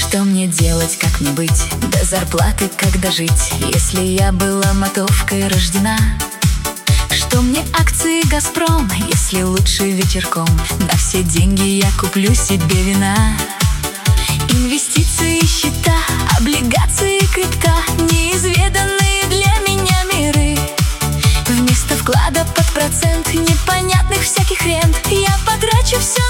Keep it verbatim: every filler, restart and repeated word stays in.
Что мне делать, как мне быть? До зарплаты когда жить, если я была мотовкой рождена? Что мне акции «Газпром», если лучше вечерком на все деньги я куплю себе вина? Инвестиции, счета, облигации, крипта — неизведанные для меня миры. Вместо вклада под процент непонятных всяких рент я потрачу все